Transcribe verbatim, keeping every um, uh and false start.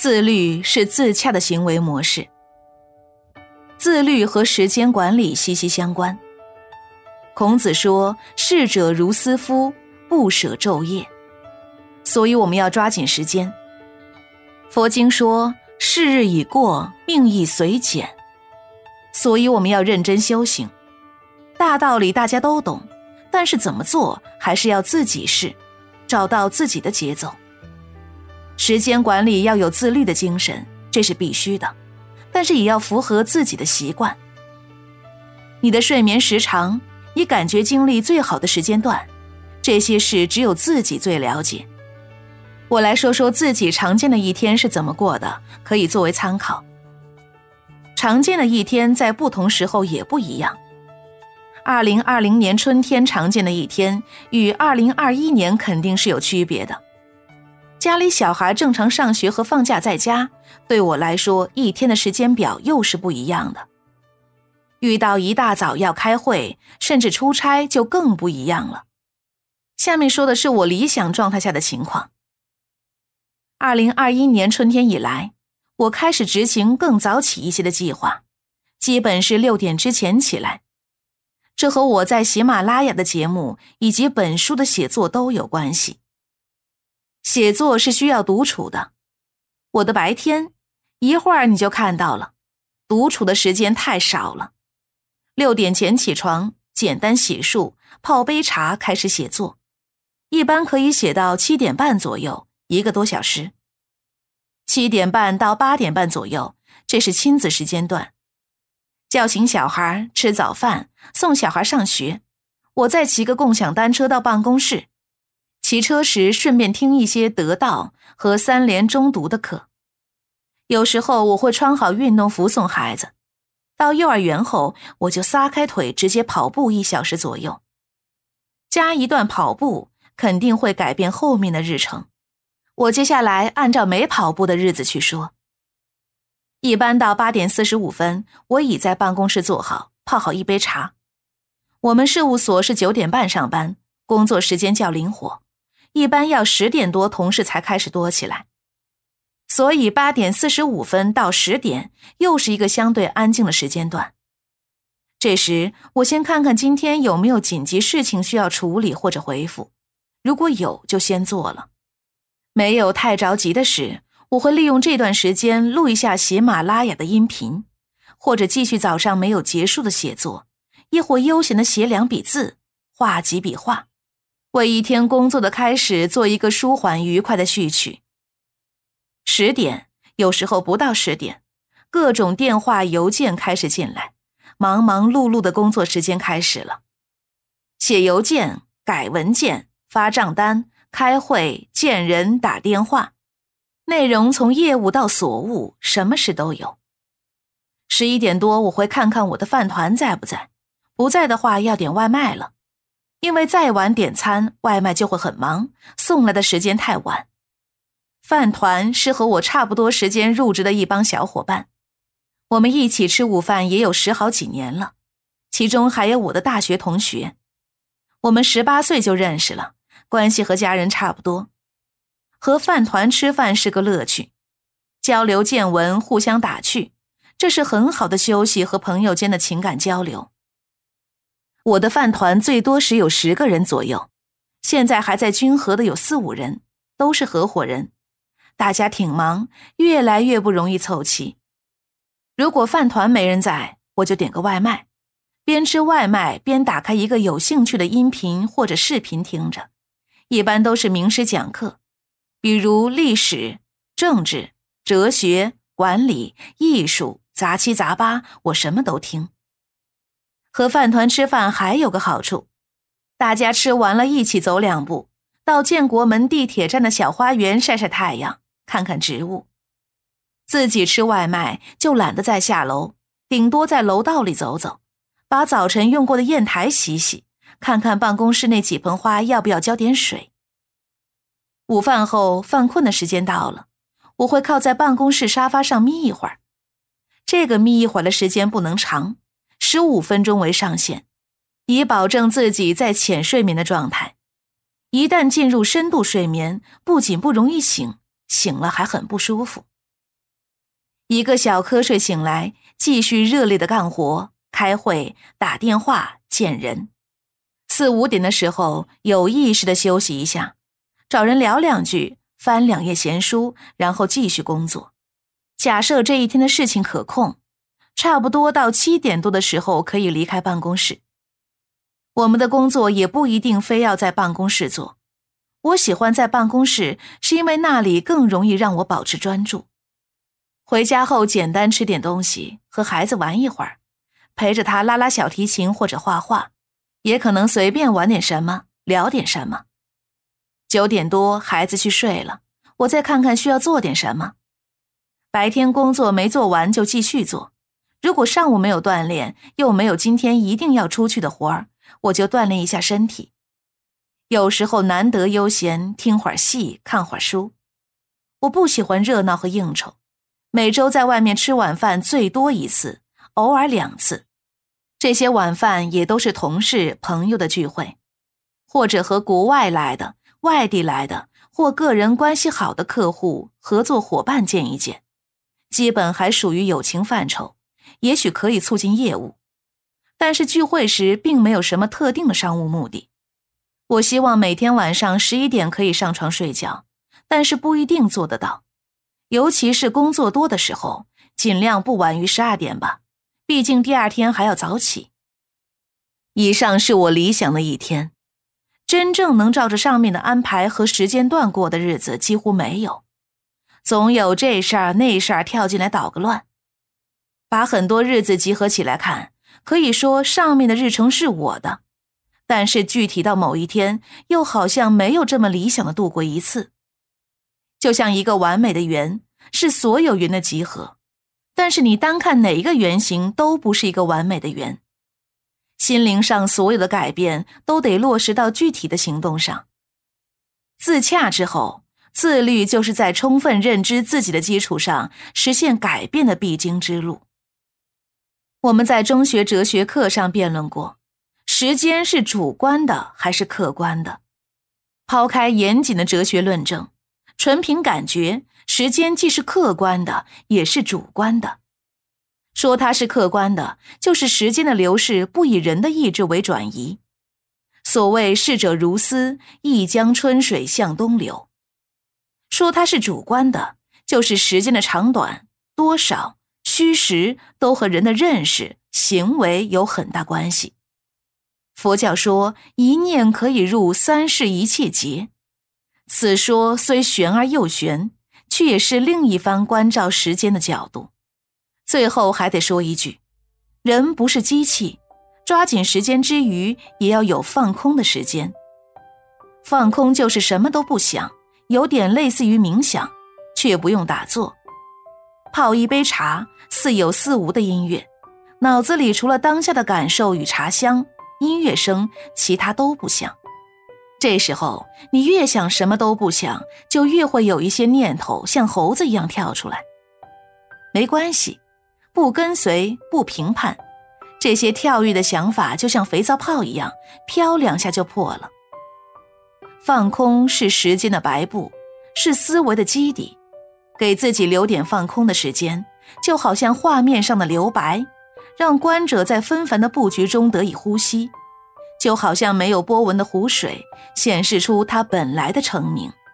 自律是自洽的行为模式。自律和时间管理息息相关。孔子说，逝者如斯夫，不舍昼夜。所以我们要抓紧时间。佛经说，是日已过，命亦随减。所以我们要认真修行。大道理大家都懂，但是怎么做还是要自己试，找到自己的节奏。时间管理要有自律的精神，这是必须的，但是也要符合自己的习惯。你的睡眠时长，你感觉精力最好的时间段，这些事只有自己最了解。我来说说自己常见的一天是怎么过的，可以作为参考。常见的一天在不同时候也不一样。二零二零年春天常见的一天与二零二一年肯定是有区别的。家里小孩正常上学和放假在家，对我来说一天的时间表又是不一样的。遇到一大早要开会，甚至出差就更不一样了。下面说的是我理想状态下的情况。二零二一年春天以来，我开始执行更早起一些的计划，基本是六点之前起来。这和我在喜马拉雅的节目以及本书的写作都有关系。写作是需要独处的，我的白天一会儿你就看到了，独处的时间太少了。六点前起床，简单洗漱，泡杯茶，开始写作，一般可以写到七点半左右，一个多小时。七点半到八点半左右，这是亲子时间段。叫醒小孩，吃早饭，送小孩上学，我再骑个共享单车到办公室。骑车时顺便听一些得道和三联中读的课。有时候我会穿好运动服送孩子，到幼儿园后我就撒开腿直接跑步一小时左右。加一段跑步肯定会改变后面的日程。我接下来按照没跑步的日子去说。一般到八点四十五分，我已在办公室坐好，泡好一杯茶。我们事务所是九点半上班，工作时间较灵活。一般要十点多同事才开始多起来，所以八点四十五分到十点又是一个相对安静的时间段。这时我先看看今天有没有紧急事情需要处理或者回复，如果有就先做了。没有太着急的事，我会利用这段时间录一下喜马拉雅的音频，或者继续早上没有结束的写作，亦或悠闲的写两笔字，画几笔画。为一天工作的开始做一个舒缓愉快的序曲。十点，有时候不到十点，各种电话邮件开始进来，忙忙碌碌的工作时间开始了。写邮件、改文件、发账单、开会、见人、打电话，内容从业务到所务，什么事都有。十一点多我会看看我的饭团在不在，不在的话要点外卖了。因为再晚点餐，外卖就会很忙，送来的时间太晚。饭团是和我差不多时间入职的一帮小伙伴，我们一起吃午饭也有十好几年了，其中还有我的大学同学。我们十八岁就认识了，关系和家人差不多。和饭团吃饭是个乐趣，交流见闻，互相打趣，这是很好的休息和朋友间的情感交流。我的饭团最多时有十个人左右，现在还在均衡的有四五人，都是合伙人。大家挺忙，越来越不容易凑齐。如果饭团没人在，我就点个外卖，边吃外卖边打开一个有兴趣的音频或者视频听着，一般都是名师讲课，比如历史、政治、哲学、管理、艺术，杂七杂八，我什么都听。和饭团吃饭还有个好处，大家吃完了一起走两步，到建国门地铁站的小花园晒晒太阳，看看植物。自己吃外卖就懒得再下楼，顶多在楼道里走走，把早晨用过的砚台洗洗，看看办公室那几盆花要不要浇点水。午饭后犯困的时间到了，我会靠在办公室沙发上眯一会儿。这个眯一会儿的时间不能长，十五分钟为上限，以保证自己在浅睡眠的状态。一旦进入深度睡眠，不仅不容易醒，醒了还很不舒服。 一个小瞌睡醒来，继续热烈的干活，开会、打电话、见人。四五点的时候，有意识的休息一下，找人聊两句，翻两页闲书，然后继续工作。假设这一天的事情可控，差不多到七点多的时候可以离开办公室。我们的工作也不一定非要在办公室做，我喜欢在办公室，是因为那里更容易让我保持专注。回家后简单吃点东西，和孩子玩一会儿，陪着他拉拉小提琴或者画画，也可能随便玩点什么，聊点什么。九点多孩子去睡了，我再看看需要做点什么。白天工作没做完就继续做，如果上午没有锻炼，又没有今天一定要出去的活儿，我就锻炼一下身体。有时候难得悠闲，听会儿戏，看会儿书。我不喜欢热闹和应酬，每周在外面吃晚饭最多一次，偶尔两次。这些晚饭也都是同事朋友的聚会，或者和国外来的、外地来的或个人关系好的客户、合作伙伴见一见，基本还属于友情范畴，也许可以促进业务。但是聚会时并没有什么特定的商务目的。我希望每天晚上十一点可以上床睡觉，但是不一定做得到。尤其是工作多的时候，尽量不晚于十二点吧，毕竟第二天还要早起。以上是我理想的一天，真正能照着上面的安排和时间段过的日子几乎没有，总有这事儿那事儿跳进来捣个乱。把很多日子集合起来看，可以说上面的日程是我的，但是具体到某一天，又好像没有这么理想的度过一次。就像一个完美的圆，是所有圆的集合，但是你单看哪一个圆形都不是一个完美的圆。心灵上所有的改变都得落实到具体的行动上。自洽之后，自律就是在充分认知自己的基础上实现改变的必经之路。我们在中学哲学课上辩论过，时间是主观的还是客观的？抛开严谨的哲学论证，纯凭感觉，时间既是客观的，也是主观的。说它是客观的，就是时间的流逝不以人的意志为转移。所谓逝者如斯，一江春水向东流。说它是主观的，就是时间的长短、多少、虚实都和人的认识、行为有很大关系。佛教说一念可以入三世一切劫，此说虽玄而又玄，却也是另一番关照时间的角度。最后还得说一句，人不是机器，抓紧时间之余，也要有放空的时间。放空就是什么都不想，有点类似于冥想，却不用打坐。泡一杯茶，似有似无的音乐，脑子里除了当下的感受与茶香、音乐声，其他都不想。这时候，你越想什么都不想，就越会有一些念头像猴子一样跳出来。没关系，不跟随，不评判，这些跳跃的想法就像肥皂泡一样，飘两下就破了。放空是时间的白布，是思维的基底，给自己留点放空的时间，就好像画面上的留白，让观者在纷繁的布局中得以呼吸，就好像没有波纹的湖水，显示出它本来的澄明。